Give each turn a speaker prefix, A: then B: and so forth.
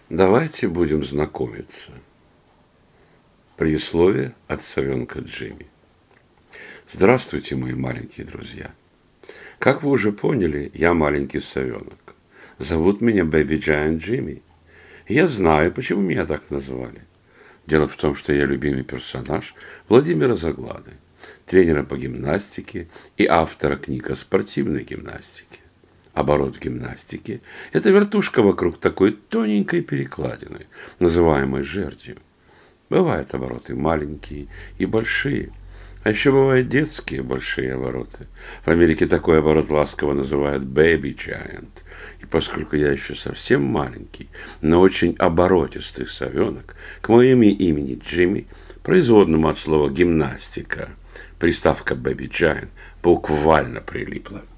A: Давайте будем знакомиться. Предисловие от совенка Джимми. Здравствуйте, мои маленькие друзья. Как вы уже поняли, я маленький совенок. Зовут меня Baby Giant Jimmy. Я знаю, почему меня так назвали. Дело в том, что я любимый персонаж Владимира Заглады, тренера по гимнастике и автора книг о спортивной гимнастике. Оборот гимнастики – это вертушка вокруг такой тоненькой перекладины, называемой жердью. Бывают обороты маленькие и большие, а еще бывают детские большие обороты. В Америке такой оборот ласково называют Baby Giant. И поскольку я еще совсем маленький, но очень оборотистый совенок, к моему имени Джимми, производному от слова гимнастика, приставка Baby Giant буквально прилипла.